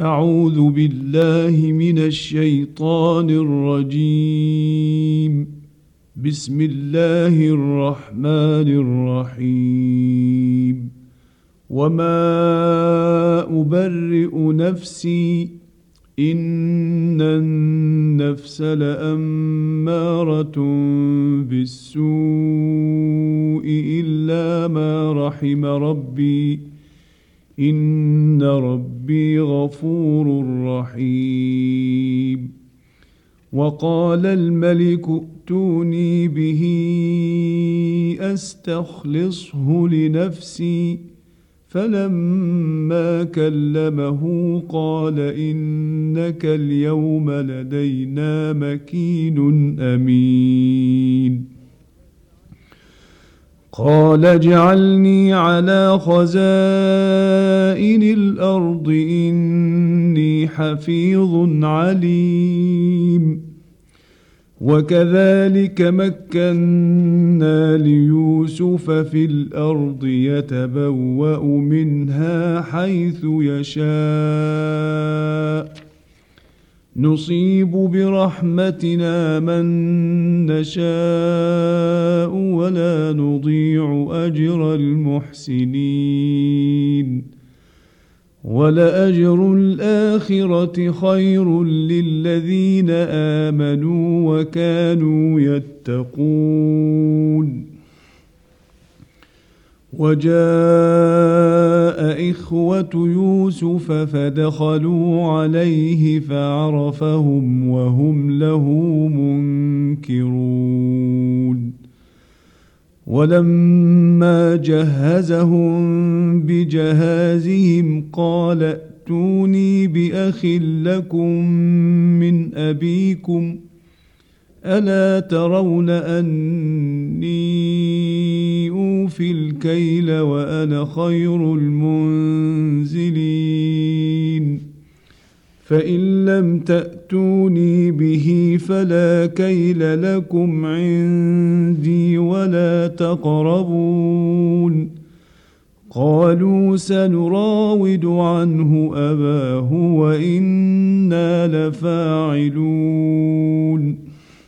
أعوذ بالله من الشيطان الرجيم. بسم الله الرحمن الرحيم. وما أبرئ نفسي إن النفس لأمارة بالسوء إلا ما رحم ربي إن ربي غفور رحيم. وقال الملك ائتوني به أستخلصه لنفسي فلما كلمه قال إنك اليوم لدينا مكين أمين. قال اجعلني على خزائن الأرض إني حفيظ عليم. وكذلك مكنا ليوسف في الأرض يتبوأ منها حيث يشاء نصيب برحمتنا من نشاء ولا نضيع أجر المحسنين. ولأجر الآخرة خير للذين آمنوا وكانوا يتقون. وجاء إخوة يوسف فدخلوا عليه فعرفهم وهم له منكرون. ولما جهزهم بجهازهم قال ائتوني بأخ لكم من أبيكم ألا ترون أني أوفي الكيل وأنا خير المنزلين. فإن لم تأتوني به فلا كيل لكم عندي ولا تقربون. قالوا سنراود عنه أباه وإنا لفاعلون.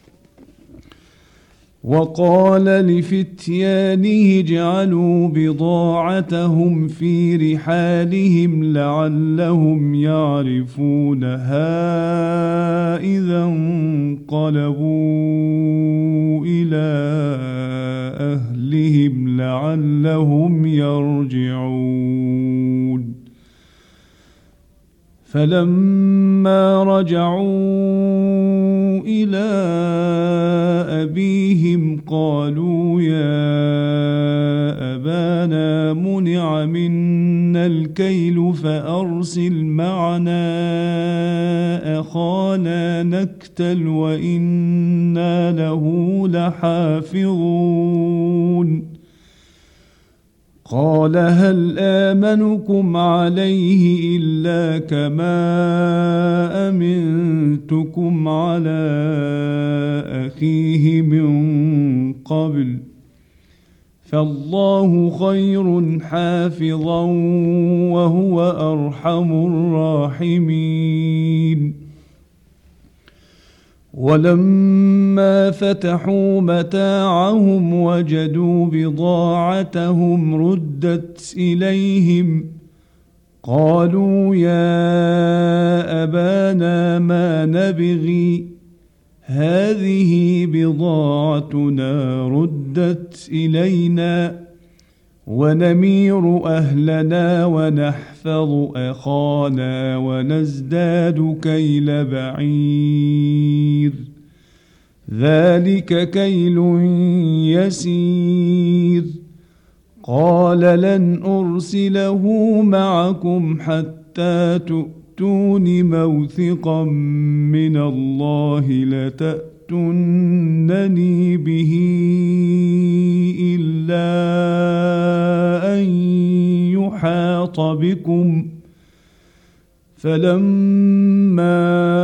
وقال لفتيانه اجعلوا بضاعتهم في رحالهم لعلهم يعرفونها إذا انقلبوا إلى أهلهم لعلهم يرجعون. فلما رجعوا إلى أبيهم قالوا يا أبانا منع منا الكيل فأرسل معنا أخانا نكتل وإنا له لحافظون. قال هل آمنكم عليه إلا كما أمنتكم على أخيه من قبل فالله خير حافظا وهو أرحم الراحمين. ولما فتحوا متاعهم وجدوا بضاعتهم ردت إليهم قالوا يا أبانا ما نبغي هذه بضاعتنا ردت إلينا ونمير أهلنا ونحفظ أخانا ونزداد كيل بعير ذلك كيل يسير. قال لن أرسله معكم حتى تؤتون موثقا من الله لتأتونني به إلا أن يحاط بكم. فلما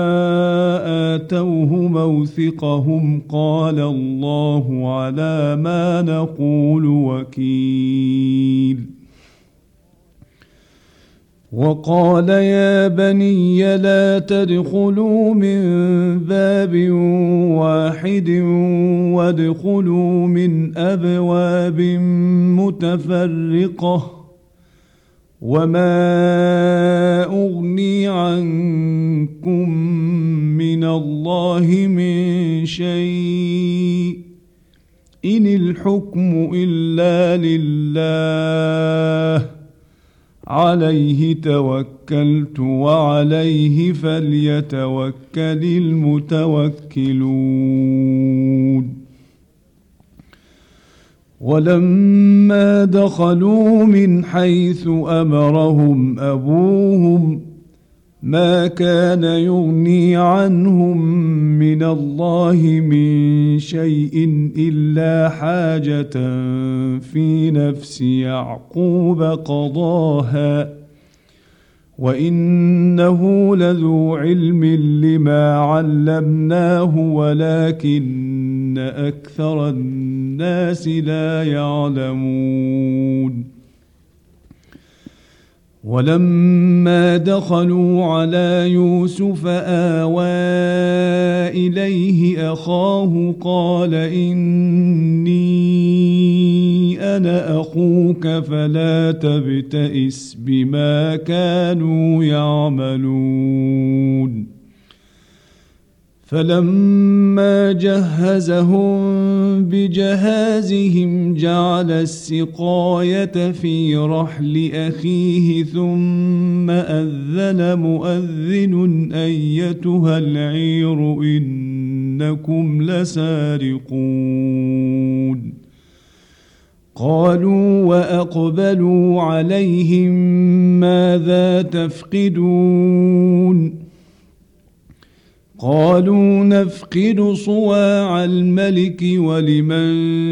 آتوه موثقهم قال الله على ما نقول وكيل. وقال يا بني لا تدخلوا من باب واحد وادخلوا من أبواب متفرقة وما أغني عنكم من الله من شيء إن الحكم إلا لله عليه توكلت وعليه فليتوكل المتوكلون ولما دخلوا من حيث أمرهم أبوهم ما كان يغني عنهم من الله من شيء إلا حاجة في نفس يعقوب قضاها وإنه لذو علم لما علمناه ولكن أكثر الناس لا يعلمون ولما دخلوا على يوسف آوى إليه أخاه قال إني أنا أخوك فلا تبتئس بما كانوا يعملون فلما جهزهم بجهازهم جعل السقاية في رحل أخيه ثم أذن مؤذن أيتها العير إنكم لسارقون قالوا وأقبلوا عليهم ماذا تفقدون قالوا نفقد صواع الملك ولمن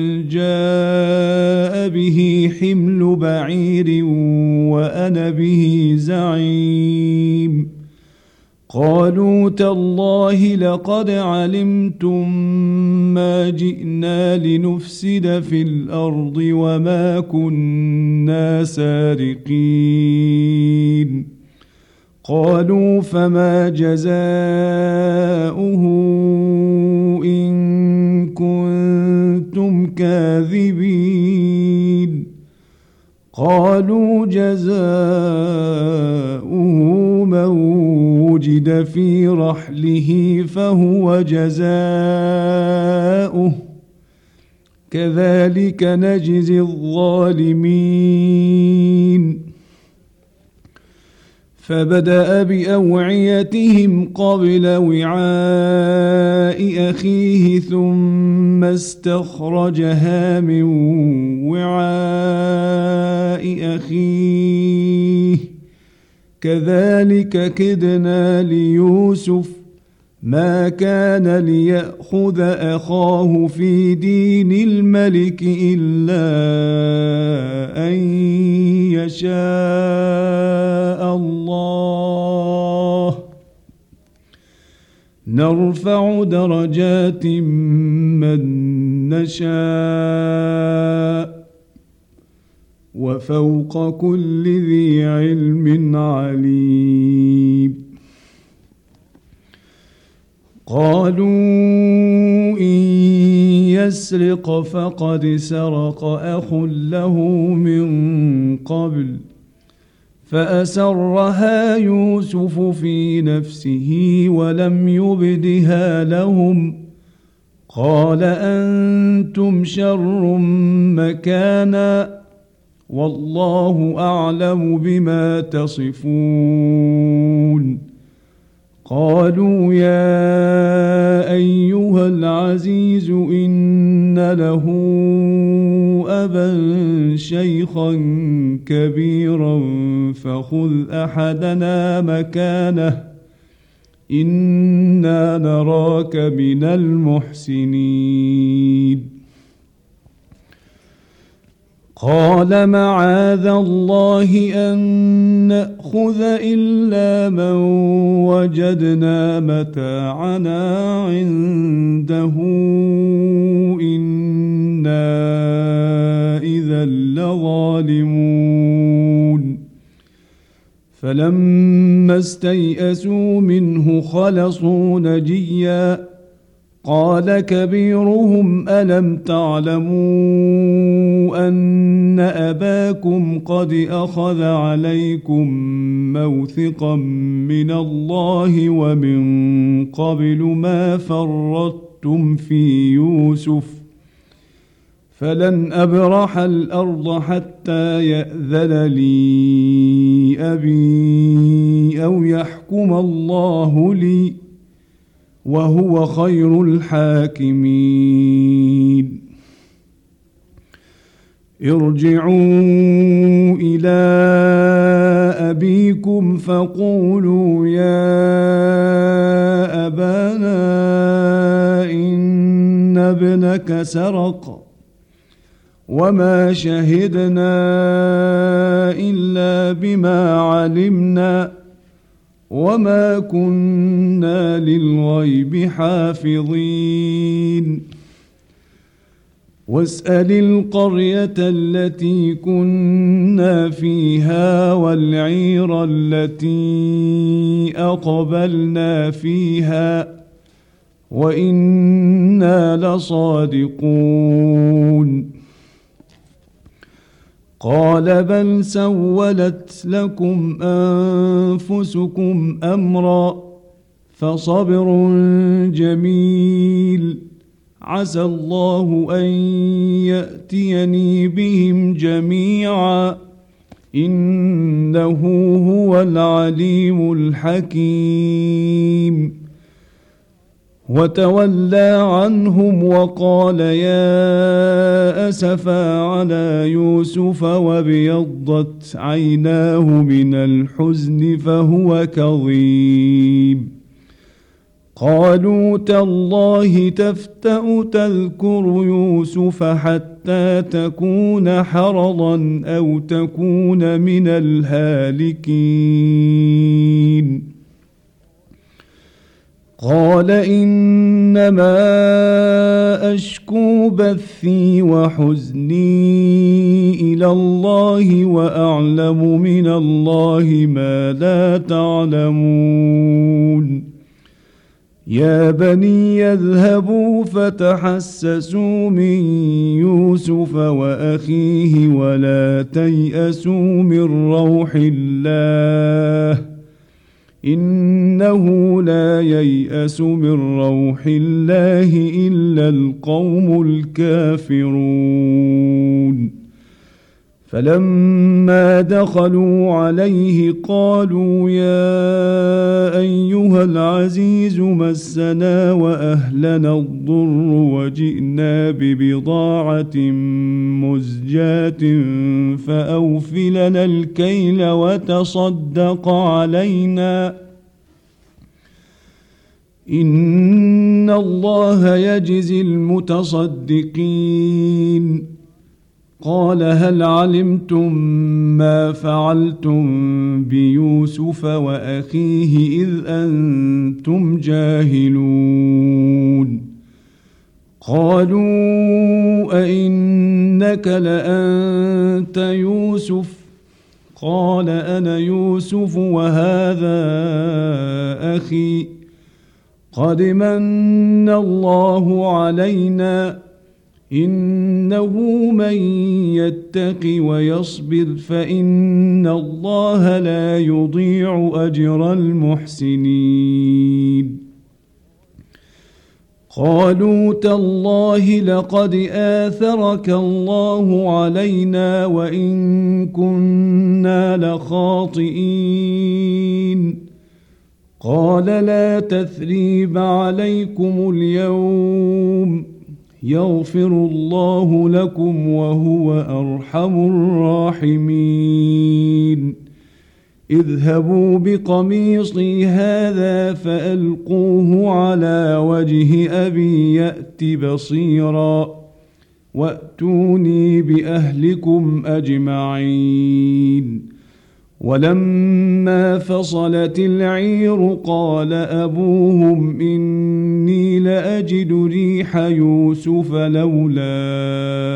جاء به حمل بعير وأنا به زعيم قالوا تالله لقد علمتم ما جئنا لنفسد في الأرض وما كنا سارقين قالوا فما جزاؤه إن كنتم كاذبين قالوا جزاؤه من وجد في رحله فهو جزاؤه كذلك نجزي الظالمين فبدأ بأوعيتهم قبل وعاء أخيه ثم استخرجها من وعاء أخيه كذلك كدنا ليوسف ما كان ليأخذ أخاه في دين الملك إلا أن يشاء الله نرفع درجات من نشاء وفوق كل ذي علم عليم قالوا إن يسرق فقد سرق أخ له من قبل فأسرها يوسف في نفسه ولم يبدها لهم قال أنتم شر مكانا والله أعلم بما تصفون قالوا يا أيها العزيز إن له أبا شيخا كبيرا فخذ أحدنا مكانه إنا نراك من المحسنين قال معاذ الله أن نأخذ إلا من وجدنا متاعنا عنده إنا إذا لظالمون فلما استيئسوا منه خلصوا نجيا قال كبيرهم ألم تعلموا أن أباكم قد أخذ عليكم موثقا من الله ومن قبل ما فرطتم في يوسف فلن أبرح الأرض حتى يأذن لي أبي أو يحكم الله لي وهو خير الحاكمين ارجعوا إلى أبيكم فقولوا يا أبانا إن ابنك سرق وما شهدنا إلا بما علمنا وما كنا للغيب حافظين واسأل القرية التي كنا فيها والعير التي أقبلنا فيها وإنا لصادقون قال بل سولت لكم أنفسكم أمرا فصبر جميل عسى الله أن يأتيني بهم جميعا إنه هو العليم الحكيم وتولى عنهم وقال يا أسفا على يوسف وابيضت عيناه من الحزن فهو كظيم قالوا تالله تفتأ تذكر يوسف حتى تكون حرضا أو تكون من الهالكين قال إنما أشكو بثي وحزني إلى الله وأعلم من الله ما لا تعلمون يا بني يذهبوا فتحسسوا من يوسف وأخيه ولا تيأسوا من روح الله إنه لا ييأس من روح الله إلا القوم الكافرون فلما دخلوا عليه قالوا يا أيها العزيز مسنا وأهلنا الضر وجئنا ببضاعة مزجاة فأوف لنا الكيل وتصدق علينا إن الله يجزي المتصدقين قال هل علمتم ما فعلتم بيوسف وأخيه إذ أنتم جاهلون قالوا أئنك لأنت يوسف قال أنا يوسف وهذا أخي قد من الله علينا إنه من يتق ويصبر فإن الله لا يضيع أجر المحسنين قالوا تالله لقد آثرك الله علينا وإن كنا لخاطئين قال لا تثريب عليكم اليوم يغفر الله لكم وهو أرحم الراحمين اذهبوا بقميصي هذا فألقوه على وجه أبي يأت بصيرا وأتوني بأهلكم أجمعين ولما فصلت العير قال أبوهم إني لأجد ريح يوسف لولا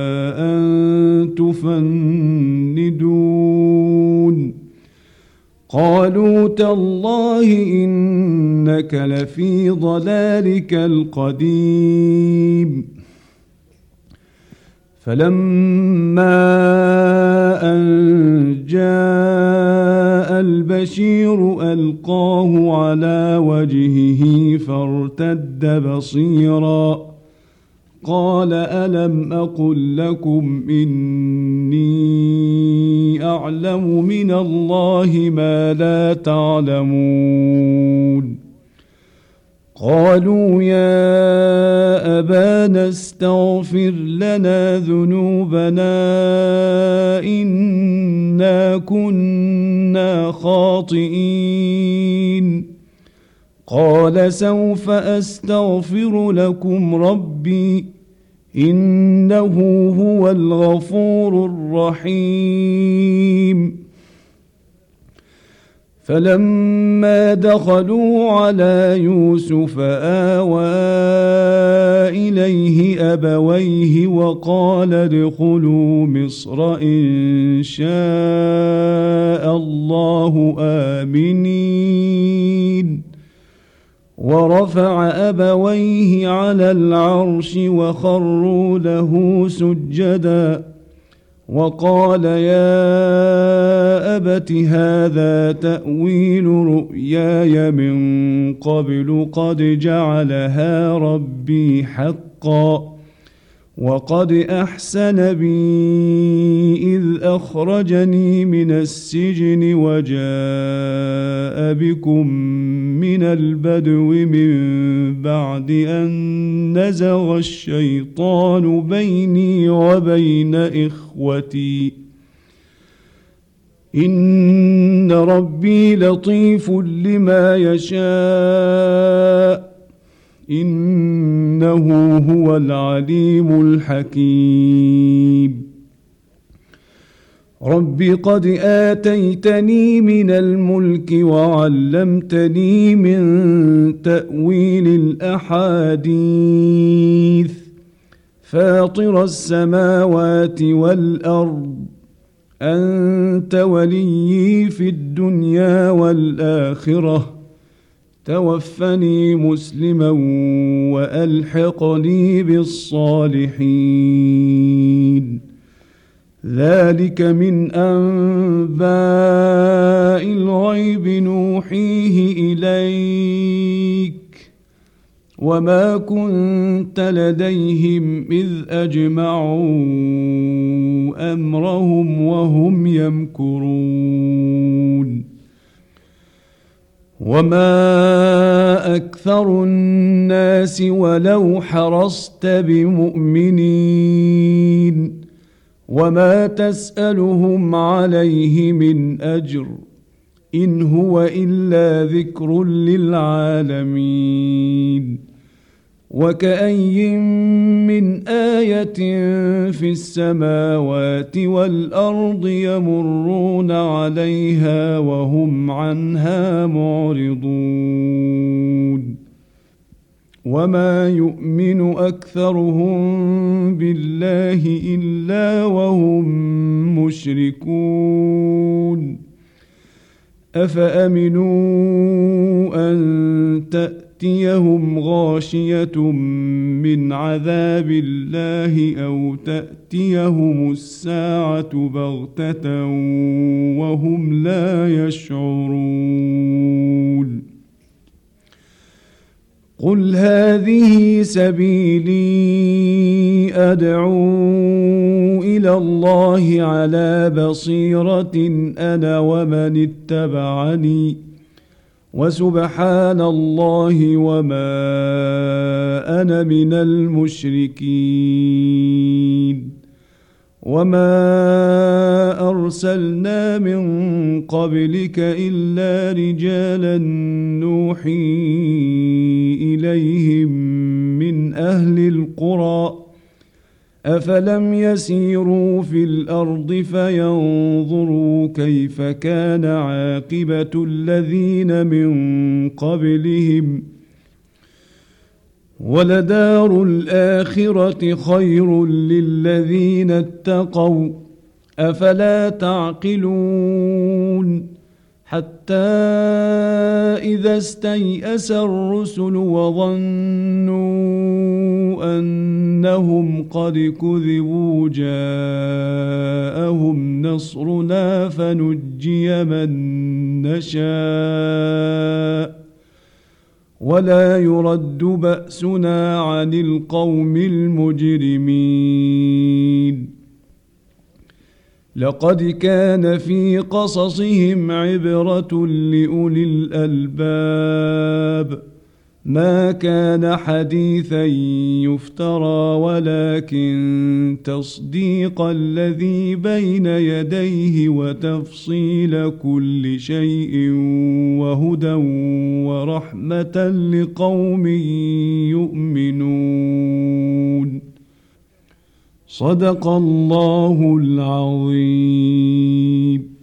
أن تفندون قالوا تالله إنك لفي ضلالك القديم فلما أن جاء البشير ألقاه على وجهه فارتد بصيرا قال ألم أقل لكم إني أعلم من الله ما لا تعلمون قالوا يا أبانا استغفر لنا ذنوبنا إنا كنا خاطئين قال سوف أستغفر لكم ربي إنه هو الغفور الرحيم فلما دخلوا على يوسف آوى إليه أبويه وقال ادخلوا مصر إن شاء الله آمنين ورفع أبويه على العرش وخروا له سجدا وقال يا أبت هذا تأويل رؤياي من قبل قد جعلها ربي حقا وقد أحسن بي إذ أخرجني من السجن وجاء بكم من البدو من بعد أن نزغ الشيطان بيني وبين إخوتي إن ربي لطيف لما يشاء إنه هو العليم الحكيم رب قد آتيتني من الملك وعلمتني من تأويل الأحاديث فاطر السماوات والأرض أنت وليي في الدنيا والآخرة توفني مسلما وألحقني بالصالحين ذلك من أنباء الغيب نوحيه إليك وما كنت لديهم إذ أجمعوا أمرهم وهم يمكرون وما أكثر الناس ولو حرصت بمؤمنين وما تسألهم عليه من أجر إن هو إلا ذكر للعالمين وكأي من آية في السماوات والأرض يمرون عليها وهم عنها معرضون وما يؤمن أكثرهم بالله إلا وهم مشركون أفأمنوا أن تأتيهم غاشية من عذاب الله أو تأتيهم الساعة بغتة وهم لا يشعرون قل هذه سبيلي أدعو إلى الله على بصيرة أنا ومن اتبعني وسبحان الله وما أنا من المشركين وما أرسلنا من قبلك إلا رجالا نوحي إليهم من أهل القرى أفلم يسيروا في الأرض فينظروا كيف كان عاقبة الذين من قبلهم ولدار الآخرة خير للذين اتقوا أفلا تعقلون حتى إذا استيأس الرسل وظنوا أنهم قد كذبوا جاءهم نصرنا فنجي من نشاء ولا يرد بأسنا عن القوم المجرمين لقد كان في قصصهم عبرة لأولي الألباب ما كان حديثا يفترى ولكن تصديق الذي بين يديه وتفصيل كل شيء وهدى ورحمة لقوم يؤمنون صدق الله العظيم.